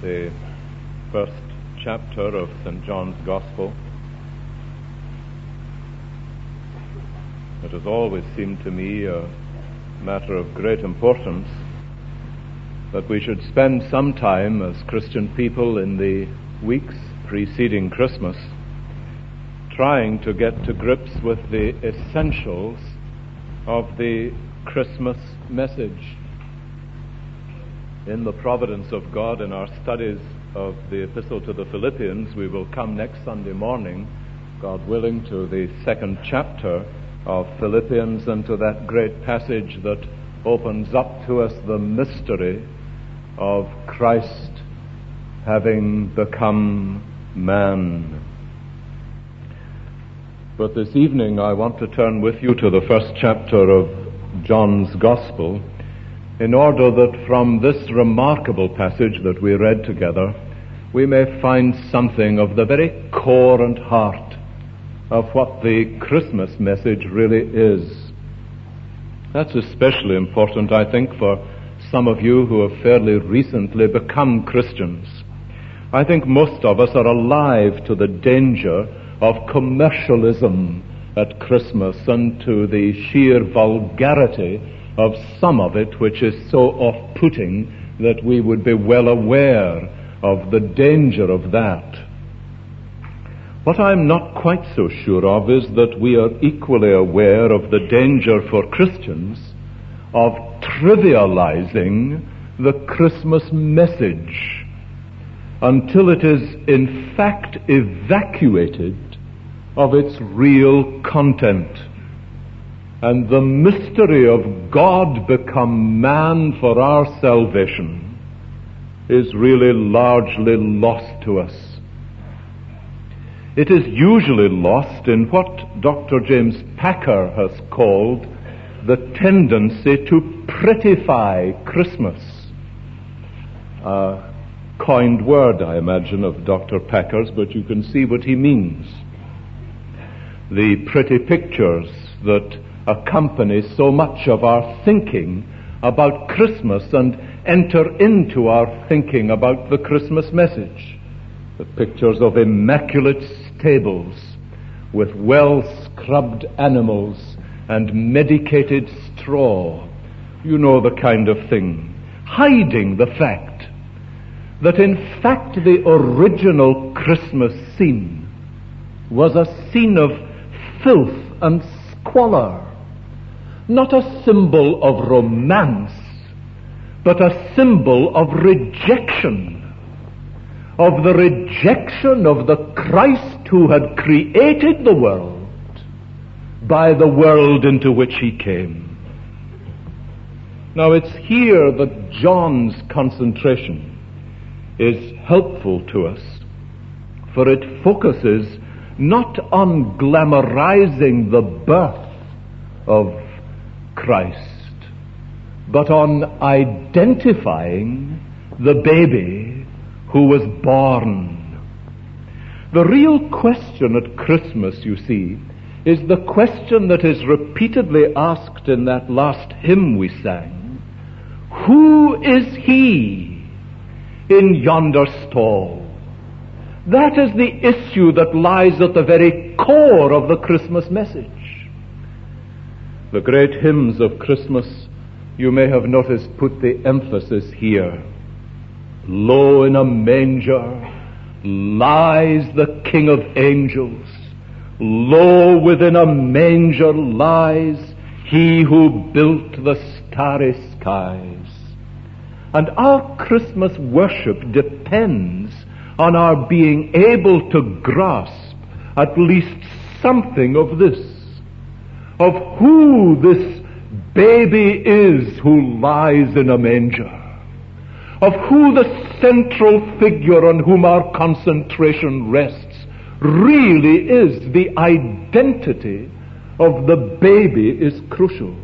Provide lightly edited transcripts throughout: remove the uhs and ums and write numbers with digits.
the first chapter of St. John's Gospel. It has always seemed to me a matter of great importance that we should spend some time as Christian people in the weeks preceding Christmas trying to get to grips with the essentials of the Christmas message. In the providence of God, in our studies of the Epistle to the Philippians, we will come next Sunday morning, God willing, to the second chapter of Philippians and to that great passage that opens up to us the mystery of Christ having become man. But this evening I want to turn with you to the first chapter of John's Gospel, in order that from this remarkable passage that we read together, we may find something of the very core and heart of what the Christmas message really is. That's especially important, I think, for some of you who have fairly recently become Christians. I think most of us are alive to the danger of commercialism at Christmas and to the sheer vulgarity of some of it, which is so off-putting that we would be well aware of the danger of that. What I'm not quite so sure of is that we are equally aware of the danger for Christians of trivializing the Christmas message until it is in fact evacuated of its real content. And the mystery of God become man for our salvation is really largely lost to us. It is usually lost in what Dr. James Packer has called the tendency to prettify Christmas. A coined word, I imagine, of Dr. Packer's, but you can see what he means. The pretty pictures that accompany so much of our thinking about Christmas and enter into our thinking about the Christmas message. The pictures of immaculate stables with well-scrubbed animals and medicated straw. You know the kind of thing. Hiding the fact that in fact the original Christmas scene was a scene of filth and squalor. Not a symbol of romance, but a symbol of rejection. Of the rejection of the Christ who had created the world by the world into which he came. Now it's here that John's concentration is helpful to us, for it focuses not on glamorizing the birth of Christ, but on identifying the baby who was born. The real question at Christmas, you see, is the question that is repeatedly asked in that last hymn we sang. Who is he in yonder stall? That is the issue that lies at the very core of the Christmas message. The great hymns of Christmas, you may have noticed, put the emphasis here. Lo, in a manger lies the King of angels. Lo, within a manger lies he who built the starry skies. And our Christmas worship depends on our being able to grasp at least something of this, of who this baby is who lies in a manger, of who the central figure on whom our concentration rests really is. The identity of the baby is crucial.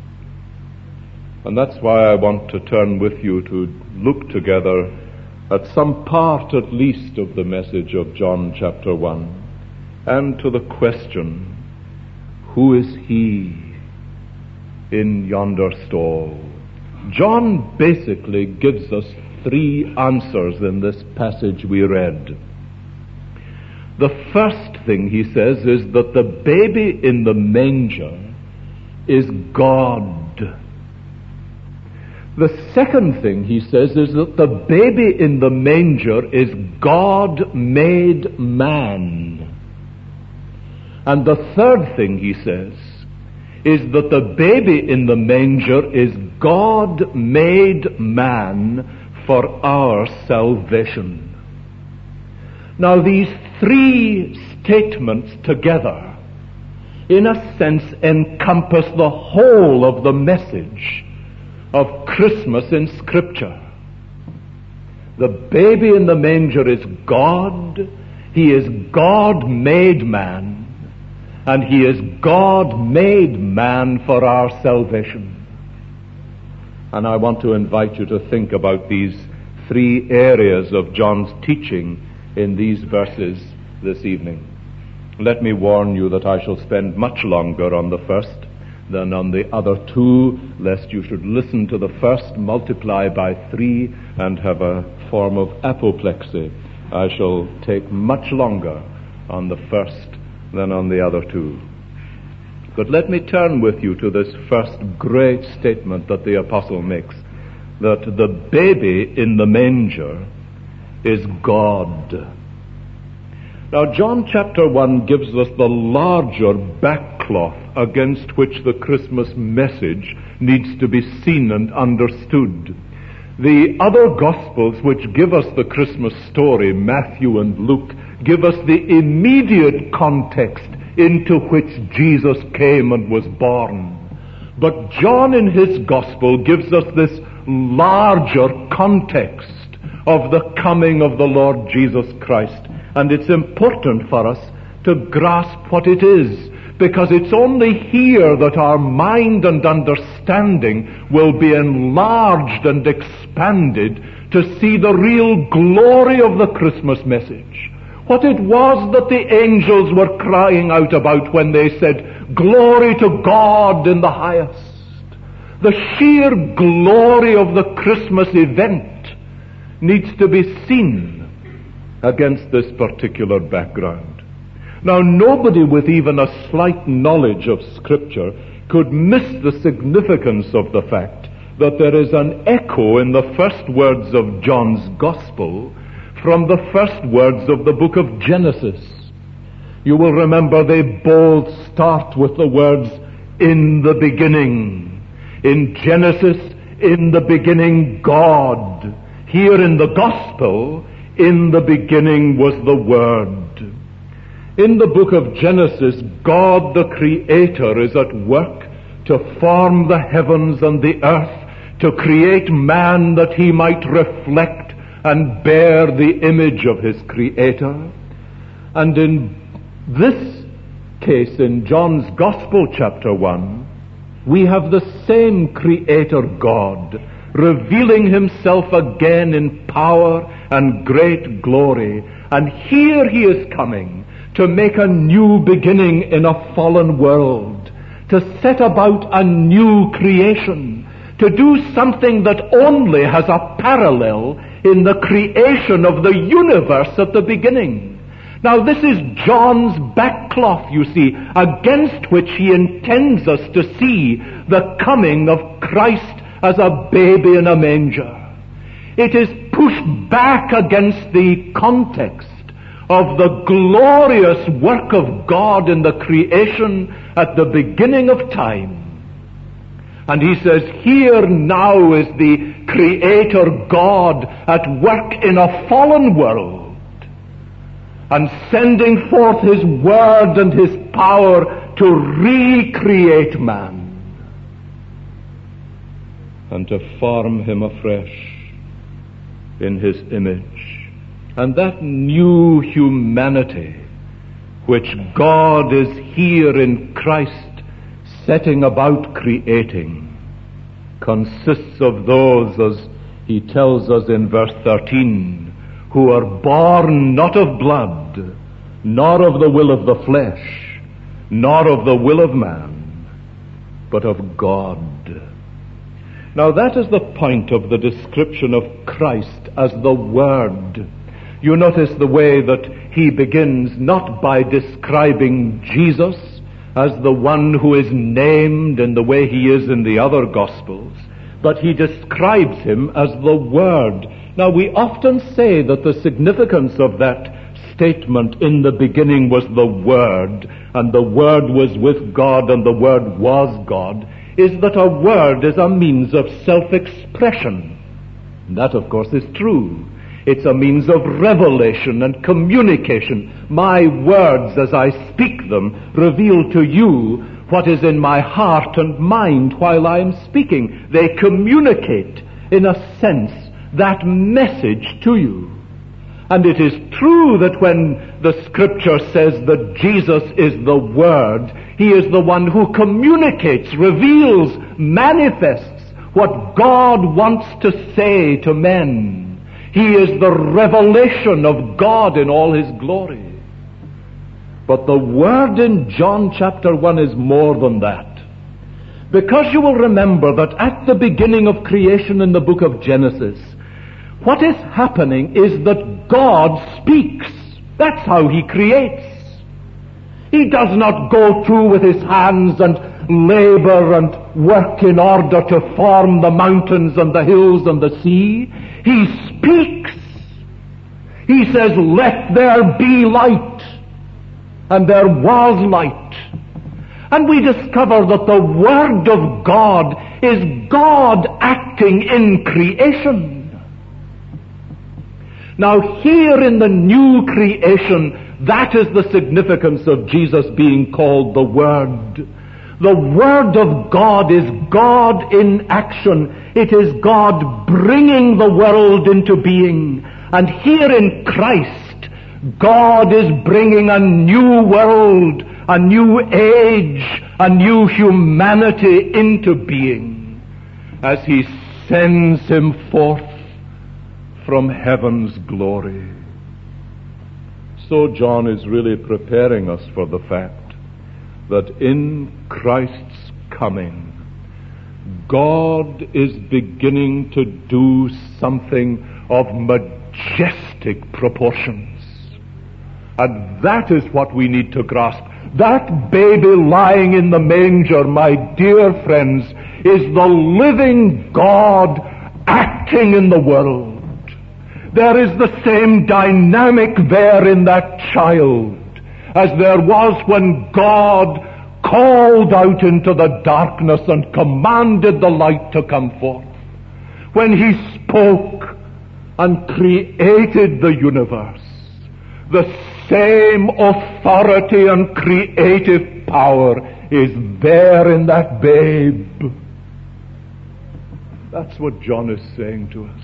And that's why I want to turn with you to look together at some part at least of the message of John chapter 1 and to the question, who is he in yonder stall? John basically gives us three answers in this passage we read. The first thing he says is that the baby in the manger is God. The second thing he says is that the baby in the manger is God made man. And the third thing he says is that the baby in the manger is God made man for our salvation. Now these three statements together, in a sense, encompass the whole of the message of Christmas in Scripture. The baby in the manger is God. He is God made man. And he is God made man for our salvation. And I want to invite you to think about these three areas of John's teaching in these verses this evening. Let me warn you that I shall spend much longer on the first than on the other two, lest you should listen to the first, multiply by 3, and have a form of apoplexy. I shall take much longer on the first than on the other two. But let me turn with you to this first great statement that the apostle makes, that the baby in the manger is God. Now, John chapter 1 gives us the larger backcloth against which the Christmas message needs to be seen and understood. The other Gospels which give us the Christmas story, Matthew and Luke, give us the immediate context into which Jesus came and was born. But John in his Gospel gives us this larger context of the coming of the Lord Jesus Christ. And it's important for us to grasp what it is, because it's only here that our mind and understanding will be enlarged and expanded to see the real glory of the Christmas message. What it was that the angels were crying out about when they said, "Glory to God in the highest." The sheer glory of the Christmas event needs to be seen against this particular background. Now, nobody with even a slight knowledge of Scripture could miss the significance of the fact that there is an echo in the first words of John's Gospel from the first words of the book of Genesis. You will remember they both start with the words, "In the beginning." In Genesis, in the beginning, God. Here in the Gospel, in the beginning was the Word. In the book of Genesis, God the Creator is at work to form the heavens and the earth, to create man that he might reflect and bear the image of his Creator. And in this case, in John's Gospel chapter 1, we have the same Creator God revealing himself again in power and great glory. And here he is coming to make a new beginning in a fallen world, to set about a new creation, to do something that only has a parallel in the creation of the universe at the beginning. Now, this is John's backcloth, you see, against which he intends us to see the coming of Christ as a baby in a manger. It is pushed back against the context of the glorious work of God in the creation at the beginning of time. And he says, here now is the Creator God at work in a fallen world, and sending forth his word and his power to recreate man and to form him afresh in his image. And that new humanity which God is here in Christ setting about creating consists of those, as he tells us in verse 13, who are born not of blood, nor of the will of the flesh, nor of the will of man, but of God. Now that is the point of the description of Christ as the Word. You notice the way that he begins not by describing Jesus as the one who is named in the way he is in the other Gospels, but he describes him as the Word. Now we often say that the significance of that statement, in the beginning was the Word, and the Word was with God, and the Word was God, is that a word is a means of self-expression. That, of course, is true. It's a means of revelation and communication. My words, as I speak them, reveal to you what is in my heart and mind while I am speaking. They communicate, in a sense, that message to you. And it is true that when the Scripture says that Jesus is the Word, he is the one who communicates, reveals, manifests what God wants to say to men. He is the revelation of God in all his glory. But the Word in John chapter 1 is more than that. Because you will remember that at the beginning of creation in the book of Genesis, what is happening is that God speaks. That's how he creates. He does not go through with his hands and labor and work in order to form the mountains and the hills and the sea. He speaks. He says, "Let there be light." And there was light. And we discover that the Word of God is God acting in creation. Now here in the new creation, that is the significance of Jesus being called the Word. The Word of God is God in action. It is God bringing the world into being. And here in Christ, God is bringing a new world, a new age, a new humanity into being as he sends him forth from heaven's glory. So John is really preparing us for the fact that in Christ's coming, God is beginning to do something of majestic proportions. And that is what we need to grasp. That baby lying in the manger, my dear friends, is the living God acting in the world. There is the same dynamic there in that child as there was when God called out into the darkness and commanded the light to come forth. When he spoke and created the universe, the same authority and creative power is there in that babe. That's what John is saying to us.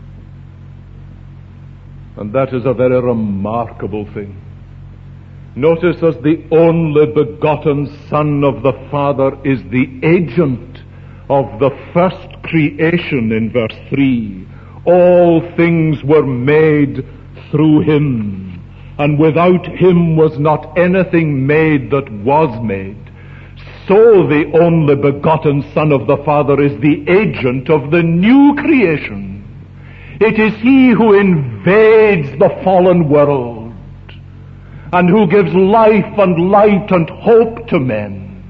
And that is a very remarkable thing. Notice, as the only begotten Son of the Father is the agent of the first creation in verse 3. All things were made through him, and without him was not anything made that was made. So the only begotten Son of the Father is the agent of the new creation. It is he who invades the fallen world and who gives life and light and hope to men.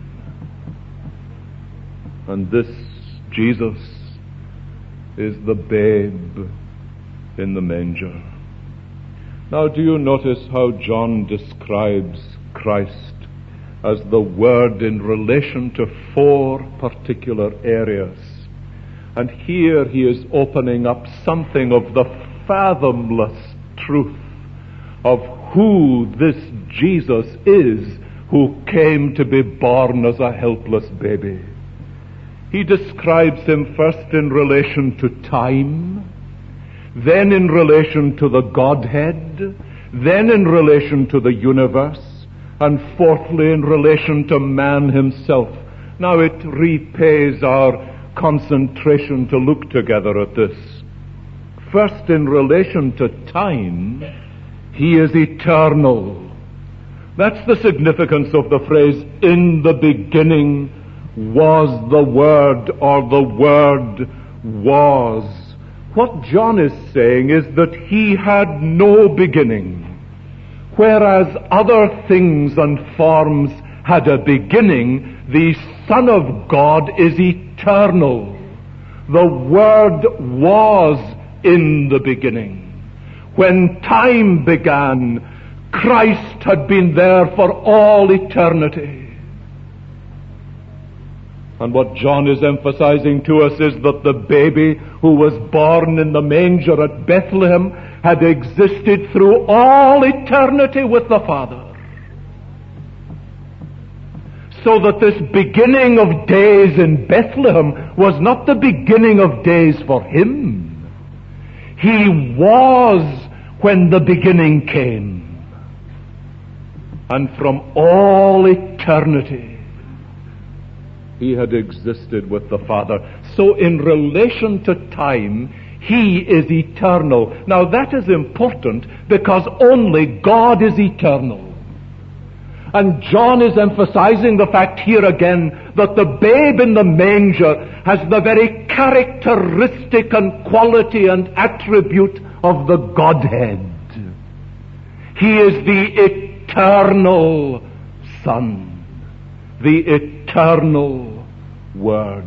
And this Jesus is the babe in the manger. Now, do you notice how John describes Christ as the Word in relation to 4 particular areas? And here he is opening up something of the fathomless truth of who this Jesus is who came to be born as a helpless baby. He describes him first in relation to time, then in relation to the Godhead, then in relation to the universe, and fourthly in relation to man himself. Now it repays our concentration to look together at this. First, in relation to time, he is eternal. That's the significance of the phrase, "In the beginning was the Word, or the Word was. What John is saying is that he had no beginning, whereas other things and forms had a beginning. The Son of God is eternal. The Word was in the beginning. When time began, Christ had been there for all eternity. And what John is emphasizing to us is that the baby who was born in the manger at Bethlehem had existed through all eternity with the Father. So that this beginning of days in Bethlehem was not the beginning of days for him. He was when the beginning came. And from all eternity, he had existed with the Father. So in relation to time, he is eternal. Now that is important because only God is eternal. And John is emphasizing the fact here again that the babe in the manger has the very characteristic and quality and attribute of the Godhead. He is the eternal Son, the eternal Word.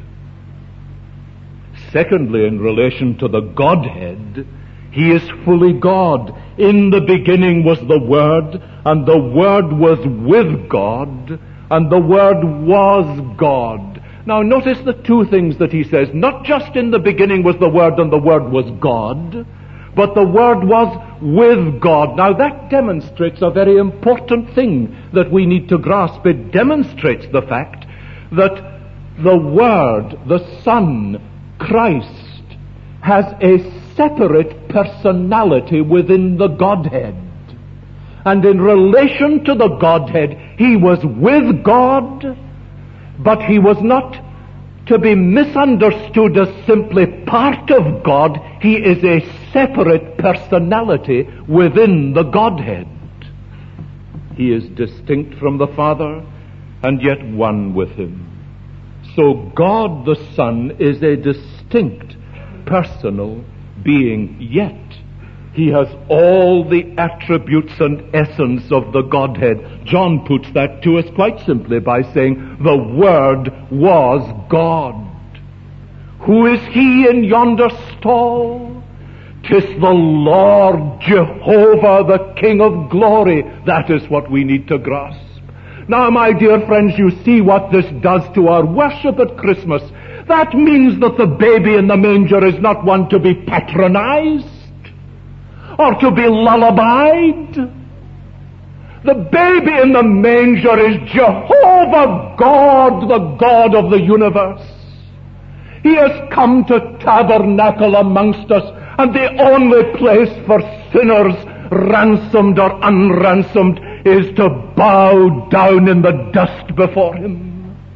Secondly, in relation to the Godhead, he is fully God. In the beginning was the Word, and the Word was with God, and the Word was God. Now notice the two things that he says. Not just in the beginning was the Word and the Word was God, but the Word was with God. Now that demonstrates a very important thing that we need to grasp. It demonstrates the fact that the Word, the Son, Christ, has a separate personality within the Godhead. And in relation to the Godhead, he was with God, but he was not to be misunderstood as simply part of God. He is a separate personality within the Godhead. He is distinct from the Father, and yet one with him. So God the Son is a distinct personal being, yet he has all the attributes and essence of the Godhead. John puts that to us quite simply by saying, the Word was God. Who is he in yonder stall? 'Tis the Lord Jehovah, the King of glory. That is what we need to grasp. Now, my dear friends, you see what this does to our worship at Christmas. That means that the baby in the manger is not one to be patronized or to be lullabied. The baby in the manger is Jehovah God, the God of the universe. He has come to tabernacle amongst us, and the only place for sinners, ransomed or unransomed, is to bow down in the dust before him.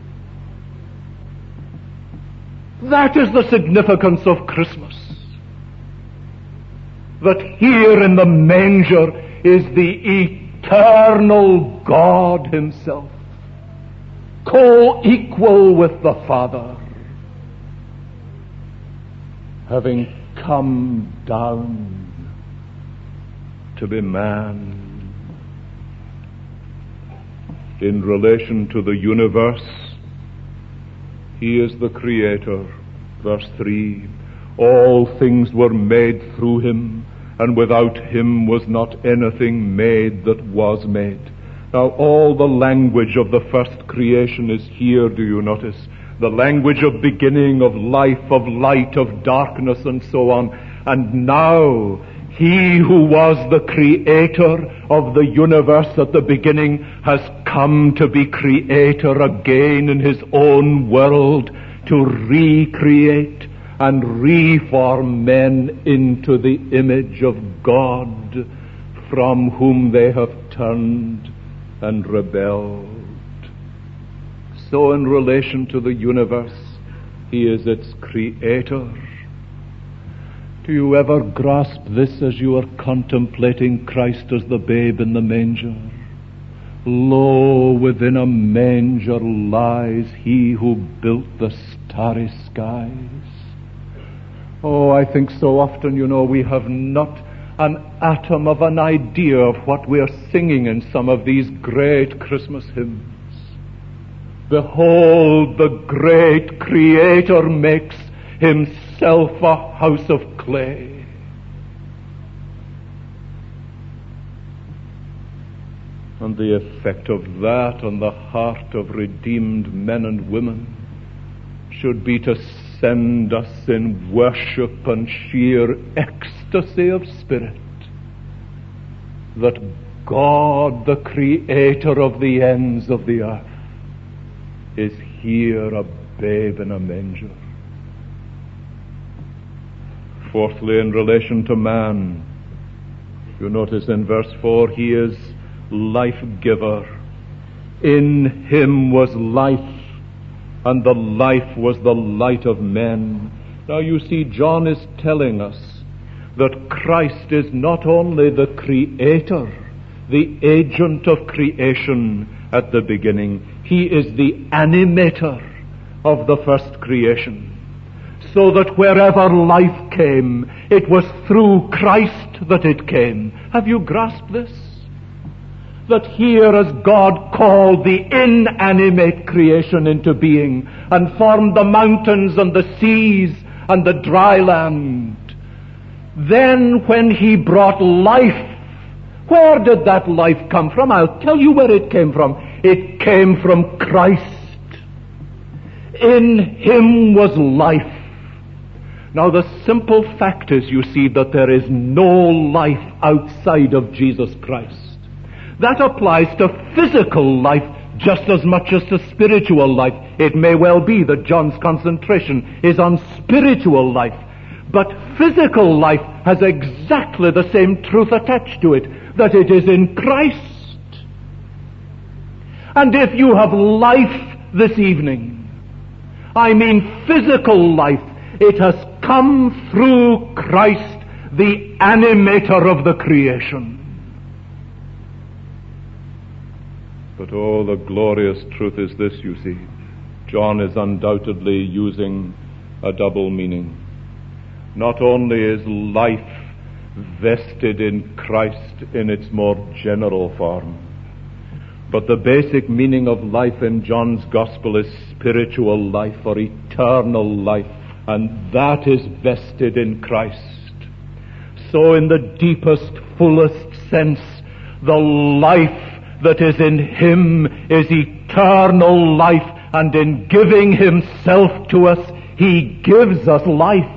That is the significance of Christmas. That here in the manger is the eternal God himself, co-equal with the Father, having come down to be man. In relation to the universe, he is the Creator. Verse 3, all things were made through him, and without him was not anything made that was made. Now all the language of the first creation is here, do you notice? The language of beginning, of life, of light, of darkness, and so on. And now, he who was the creator of the universe at the beginning has come to be creator again in his own world, to recreate and reform men into the image of God, from whom they have turned and rebelled. So in relation to the universe, he is its creator. Do you ever grasp this as you are contemplating Christ as the babe in the manger? Lo, within a manger lies he who built the starry skies. Oh, I think so often, we have not an atom of an idea of what we are singing in some of these great Christmas hymns. Behold, the great Creator makes himself a house of clay. And the effect of that on the heart of redeemed men and women should be to send us in worship and sheer ecstasy of spirit that God, the Creator of the ends of the earth, is here a babe in a manger. Fourthly, in relation to man, you notice in verse 4, he is life-giver. In him was life, and the life was the light of men. Now you see, John is telling us that Christ is not only the Creator, the agent of creation at the beginning, he is the animator of the first creation. So that wherever life came, it was through Christ that it came. Have you grasped this? That here as God called the inanimate creation into being and formed the mountains and the seas and the dry land, then when he brought life, where did that life come from? I'll tell you where it came from. It came from Christ. In him was life. Now the simple fact is, you see, that there is no life outside of Jesus Christ. That applies to physical life just as much as to spiritual life. It may well be that John's concentration is on spiritual life, but physical life has exactly the same truth attached to it, that it is in Christ. And if you have life this evening, I mean physical life, it has come through Christ, the animator of the creation. But oh, the glorious truth is this, you see. John is undoubtedly using a double meaning. Not only is life vested in Christ in its more general form, but the basic meaning of life in John's Gospel is spiritual life or eternal life, and that is vested in Christ. So in the deepest, fullest sense, the life that is in him is eternal life, and in giving himself to us, he gives us life.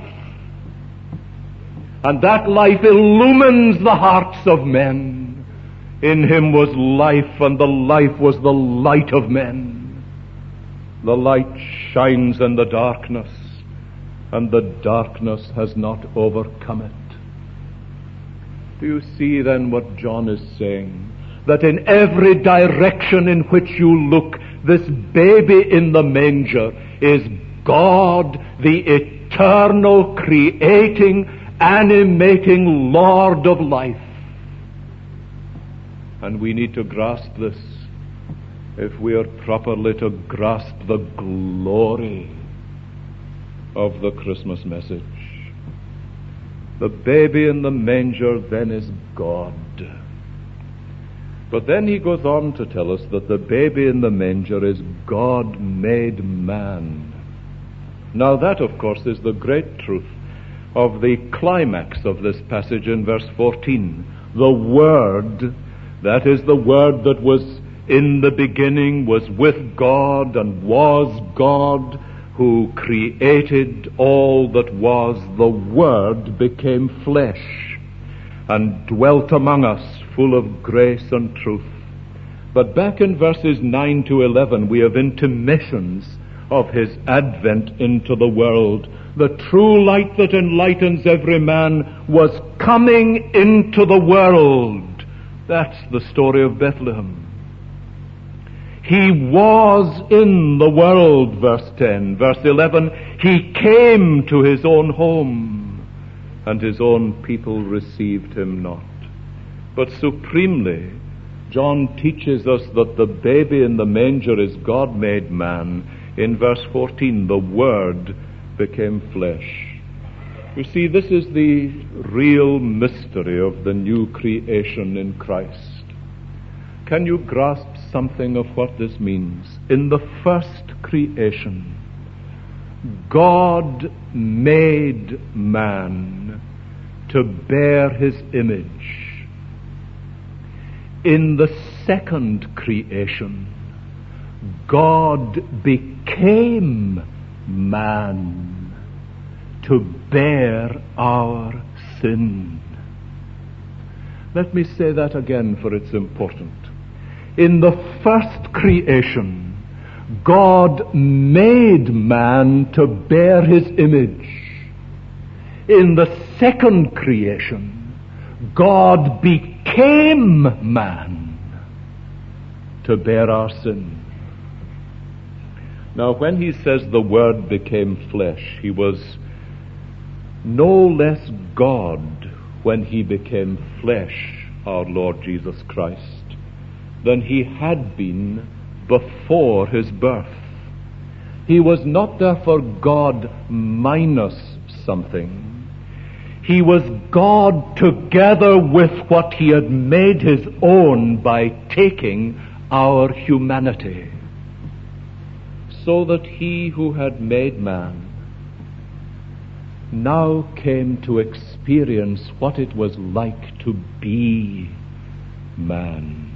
And that life illumines the hearts of men. In him was life, and the life was the light of men. The light shines in the darkness, and the darkness has not overcome it. Do you see then what John is saying? That in every direction in which you look, this baby in the manger is God, the eternal, creating, animating Lord of life. And we need to grasp this if we are properly to grasp the glory of the Christmas message. The baby in the manger then is God. But then he goes on to tell us that the baby in the manger is God made man. Now that, of course, is the great truth of the climax of this passage in verse 14. The Word, that is the Word that was in the beginning, was with God and was God, who created all that was. The Word became flesh and dwelt among us, full of grace and truth. But back in verses 9 to 11, we have intimations of his advent into the world. The true light that enlightens every man was coming into the world. That's the story of Bethlehem. He was in the world, verse 10. Verse 11, he came to his own home, and his own people received him not. But supremely, John teaches us that the baby in the manger is God made man. In verse 14, the Word became flesh. You see, this is the real mystery of the new creation in Christ. Can you grasp something of what this means? In the first creation, God made man to bear his image. In the second creation, God became man to bear our sin. Let me say that again, for it's important. In the first creation, God made man to bear his image. In the second creation, God became man to bear our sin. Now, when he says the Word became flesh, he was no less God when he became flesh, our Lord Jesus Christ, than he had been before his birth. He was not therefore God minus something. He was God together with what he had made his own by taking our humanity. So that he who had made man now came to experience what it was like to be man.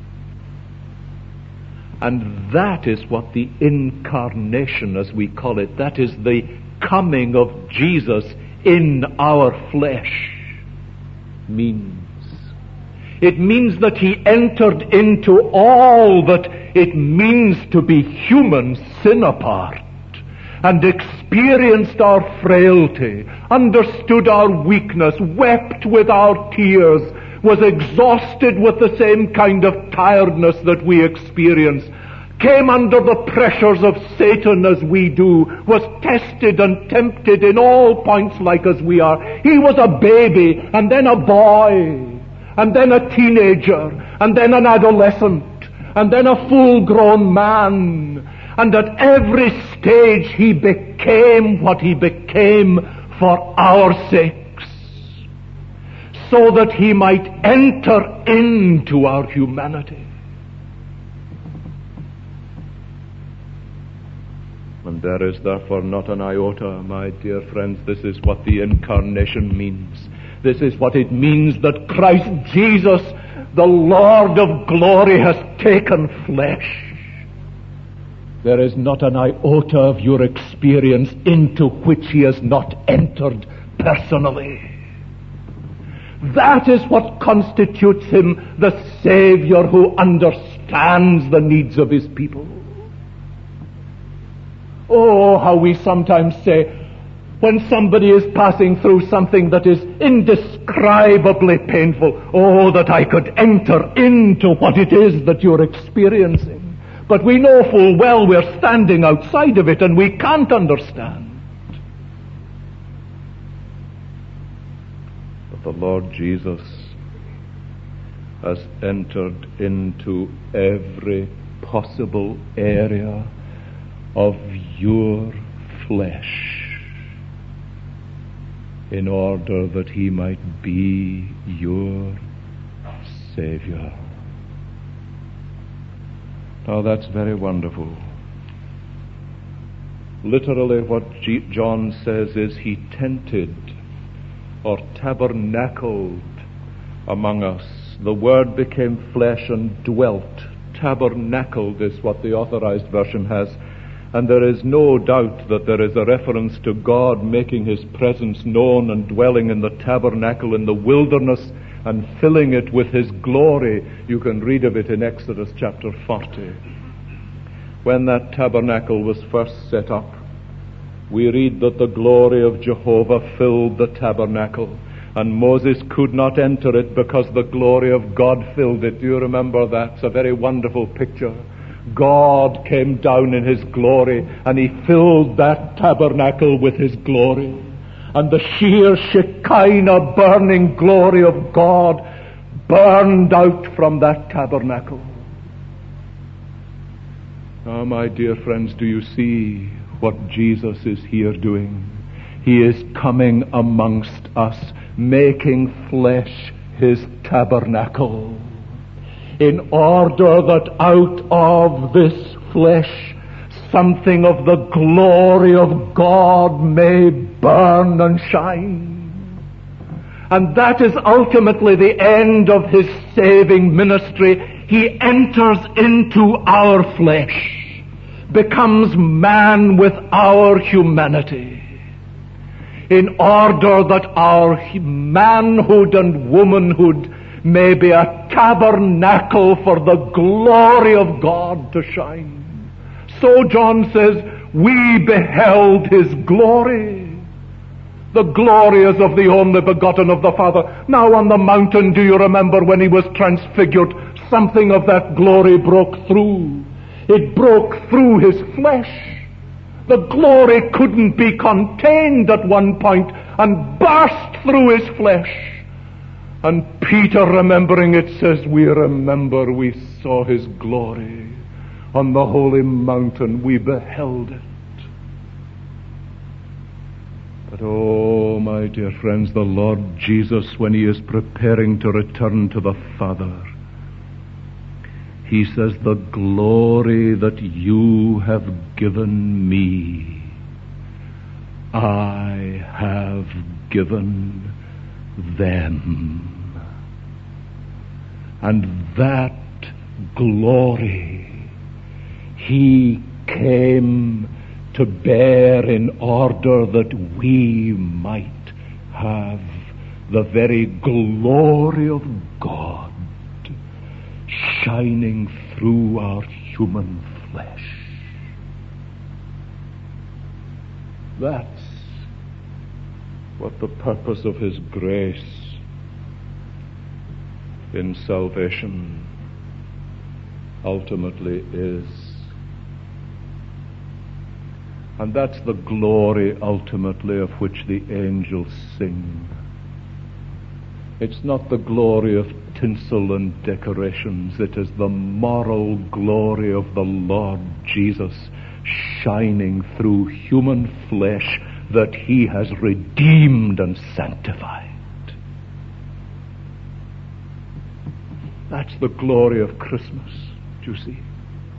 And that is what the incarnation, as we call it, that is the coming of Jesus in our flesh means. It means that he entered into all that it means to be human, sin apart, and experienced our frailty, understood our weakness, wept with our tears, was exhausted with the same kind of tiredness that we experience, came under the pressures of Satan as we do, was tested and tempted in all points like as we are. He was a baby, and then a boy, and then a teenager, and then an adolescent, and then a full-grown man. And at every stage he became what he became for our sakes, so that he might enter into our humanity. And there is therefore not an iota, my dear friends, this is what the incarnation means. This is what it means that Christ Jesus, the Lord of glory, has taken flesh. There is not an iota of your experience into which he has not entered personally. That is what constitutes him the Savior who understands the needs of his people. Oh, how we sometimes say, when somebody is passing through something that is indescribably painful, oh, that I could enter into what it is that you're experiencing. But we know full well we're standing outside of it and we can't understand. But the Lord Jesus has entered into every possible area of your flesh in order that he might be your Savior. Now that's very wonderful. Literally what John says is he tented or tabernacled among us. The Word became flesh and dwelt. Tabernacled is what the Authorized Version has. And there is no doubt that there is a reference to God making his presence known and dwelling in the tabernacle in the wilderness and filling it with his glory. You can read of it in Exodus chapter 40. When that tabernacle was first set up, we read that the glory of Jehovah filled the tabernacle, and Moses could not enter it because the glory of God filled it. Do you remember that? It's a very wonderful picture. God came down in his glory, and he filled that tabernacle with his glory. And the sheer Shekinah burning glory of God burned out from that tabernacle. Now, my dear friends, do you see what Jesus is here doing? He is coming amongst us, making flesh his tabernacle, in order that out of this flesh something of the glory of God may burn and shine. And that is ultimately the end of his saving ministry. He enters into our flesh, becomes man with our humanity, in order that our manhood and womanhood may be a tabernacle for the glory of God to shine. So John says, we beheld his glory. The glory is of the only begotten of the Father. Now on the mountain, do you remember when he was transfigured? Something of that glory broke through. It broke through his flesh. The glory couldn't be contained at one point and burst through his flesh. And Peter, remembering it, says, we remember we saw his glory on the holy mountain. We beheld it. But oh, my dear friends, the Lord Jesus, when he is preparing to return to the Father, he says, the glory that you have given me, I have given them. And that glory he came to bear in order that we might have the very glory of God shining through our human flesh. That's what the purpose of his grace in salvation ultimately is. And that's the glory ultimately of which the angels sing. It's not the glory of tinsel and decorations. It is the moral glory of the Lord Jesus shining through human flesh that he has redeemed and sanctified. That's the glory of Christmas, do you see?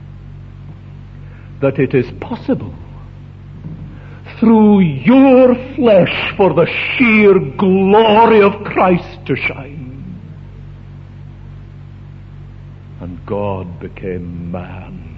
That it is possible through your flesh for the sheer glory of Christ to shine. And God became man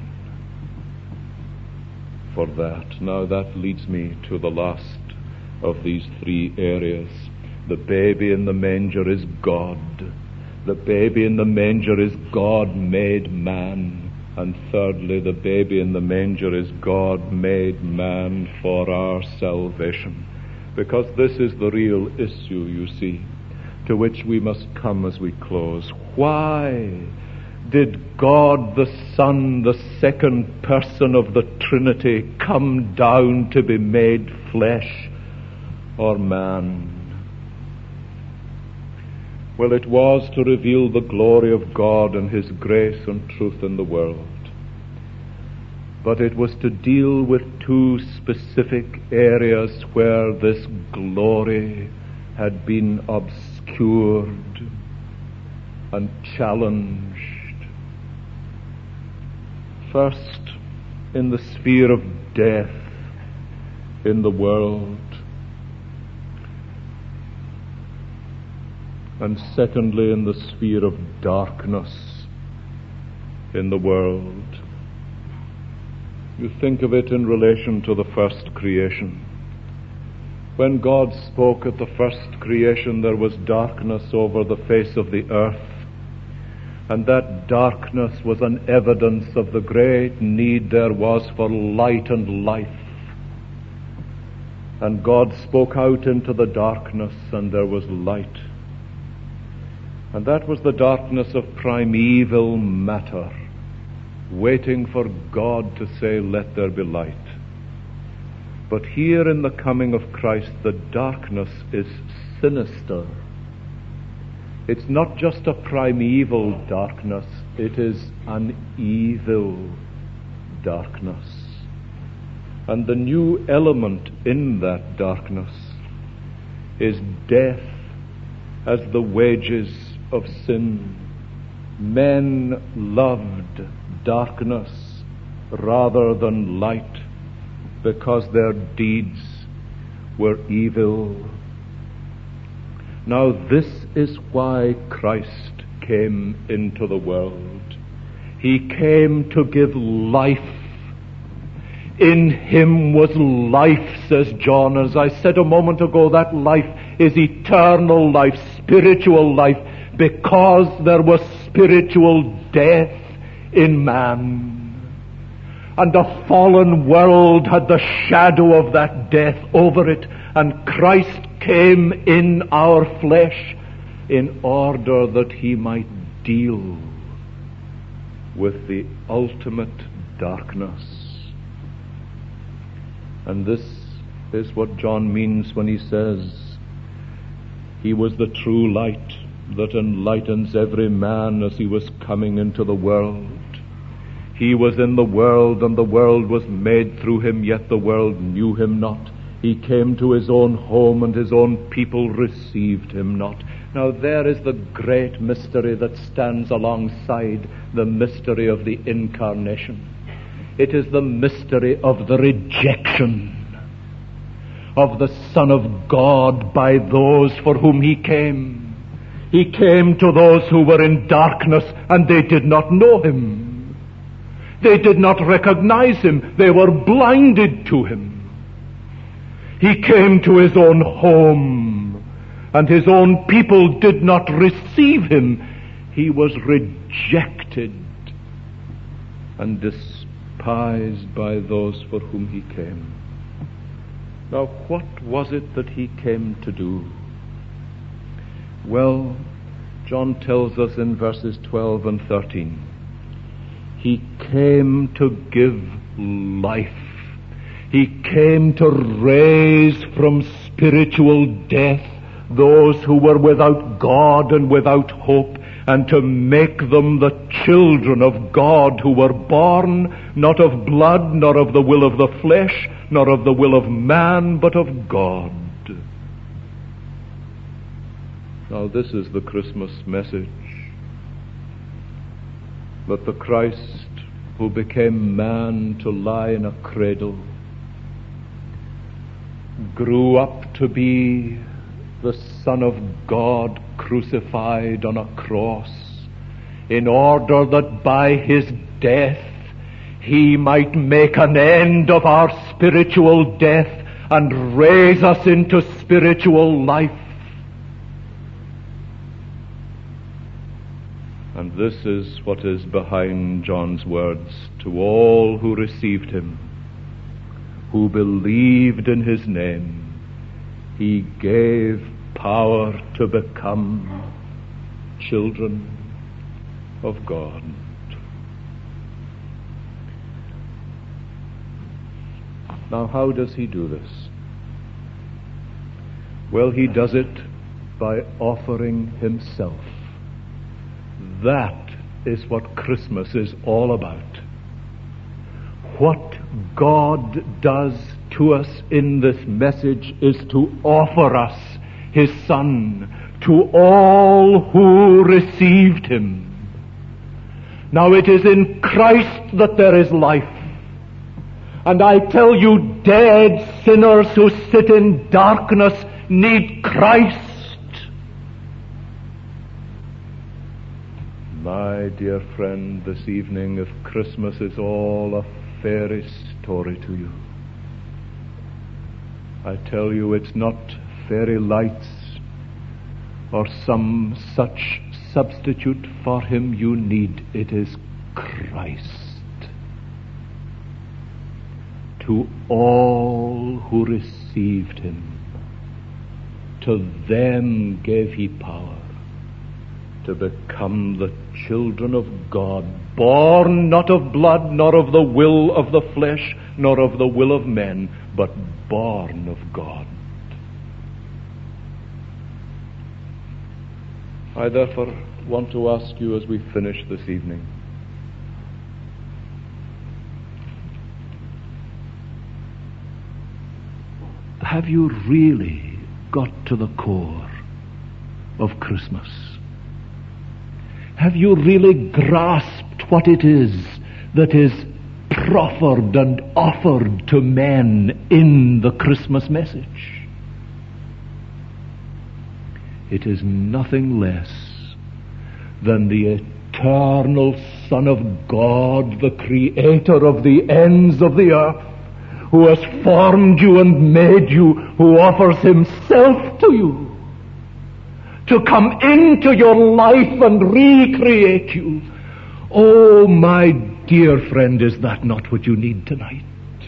for that. Now that leads me to the last of these three areas. The baby in the manger is God. The baby in the manger is God made man. And thirdly, the baby in the manger is God made man for our salvation. Because this is the real issue, you see, to which we must come as we close. Why did God the Son, the second person of the Trinity, come down to be made flesh or man? Well, it was to reveal the glory of God and his grace and truth in the world. But it was to deal with two specific areas where this glory had been obscured and challenged. First, in the sphere of death in the world. And secondly, in the sphere of darkness in the world. You think of it in relation to the first creation. When God spoke at the first creation, there was darkness over the face of the earth. And that darkness was an evidence of the great need there was for light and life. And God spoke out into the darkness, and there was light. And that was the darkness of primeval matter, waiting for God to say, let there be light. But here in the coming of Christ, the darkness is sinister. It's not just a primeval darkness, it is an evil darkness. And the new element in that darkness is death as the wages of sin. Men loved darkness rather than light because their deeds were evil. Now this is why Christ came into the world. He came to give life. In him was life, says John. As I said a moment ago, that life is eternal life, spiritual life, because there was spiritual death in man. And the fallen world had the shadow of that death over it, and Christ came in our flesh in order that he might deal with the ultimate darkness. And this is what John means when he says, he was the true light that enlightens every man as he was coming into the world. He was in the world, and the world was made through him, yet the world knew him not. He came to his own home, and his own people received him not. Now there is the great mystery that stands alongside the mystery of the incarnation. It is the mystery of the rejection of the Son of God by those for whom he came. He came to those who were in darkness, and they did not know him. They did not recognize him. They were blinded to him. He came to his own home, and his own people did not receive him. He was rejected and despised by those for whom he came. Now, what was it that he came to do? Well, John tells us in verses 12 and 13, he came to give life. He came to raise from spiritual death those who were without God and without hope, and to make them the children of God, who were born not of blood, nor of the will of the flesh, nor of the will of man, but of God. Now this is the Christmas message, that the Christ who became man to lie in a cradle grew up to be the Son of God crucified on a cross, in order that by his death he might make an end of our spiritual death and raise us into spiritual life. And this is what is behind John's words: to all who received him, who believed in his name, he gave power to become children of God. Now, how does he do this? Well, he does it by offering himself. That is what Christmas is all about. What God does to us in this message is to offer us his Son to all who received him. Now it is in Christ that there is life. And I tell you, dead sinners who sit in darkness need Christ. My dear friend, this evening, if Christmas is all a fairy story to you, I tell you it's not fairy lights or some such substitute for him you need. It is Christ. To all who received him, to them gave he power to become the children of God, born not of blood, nor of the will of the flesh, nor of the will of men, but born of God. I therefore want to ask you as we finish this evening, have you really got to the core of Christmas? Have you really grasped what it is that is proffered and offered to men in the Christmas message? It is nothing less than the eternal Son of God, the Creator of the ends of the earth, who has formed you and made you, who offers himself to you to come into your life and recreate you. Oh, my dear friend, is that not what you need tonight?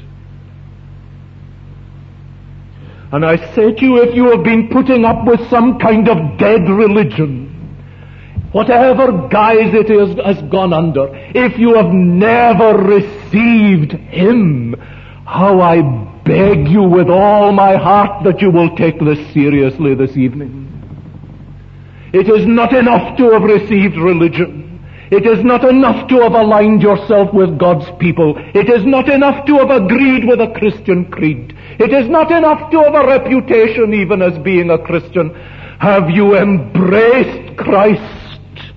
And I say to you, if you have been putting up with some kind of dead religion, whatever guise it is has gone under, if you have never received him, how I beg you with all my heart that you will take this seriously this evening. It is not enough to have received religion. It is not enough to have aligned yourself with God's people. It is not enough to have agreed with a Christian creed. It is not enough to have a reputation even as being a Christian. Have you embraced Christ?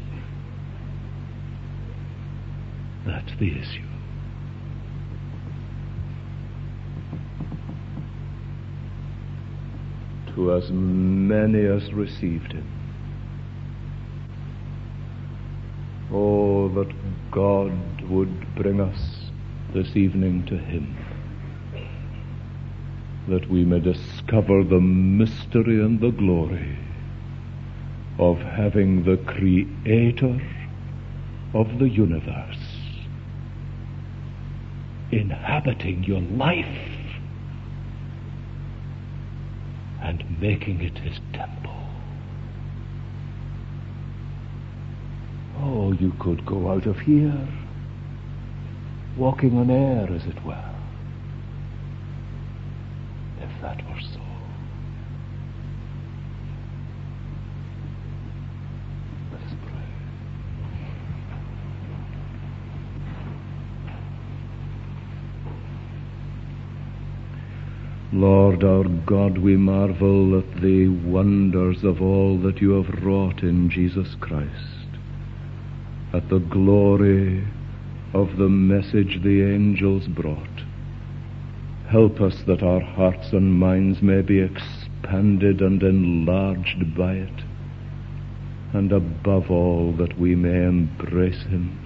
That's the issue. To as many as received him. Oh, that God would bring us this evening to him, that we may discover the mystery and the glory of having the Creator of the universe inhabiting your life and making it his temple. Oh, you could go out of here walking on air, as it were, if that were so. Let us pray. Lord our God, we marvel at the wonders of all that you have wrought in Jesus Christ, at the glory of the message the angels brought. Help us that our hearts and minds may be expanded and enlarged by it, and above all that we may embrace him.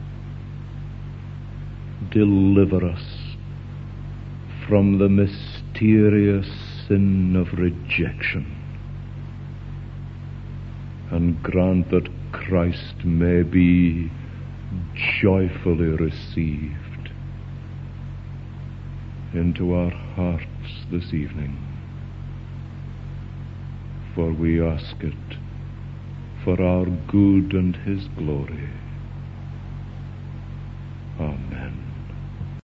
Deliver us from the mysterious sin of rejection, and grant that Christ may be joyfully received into our hearts this evening. For we ask it for our good and his glory. Amen.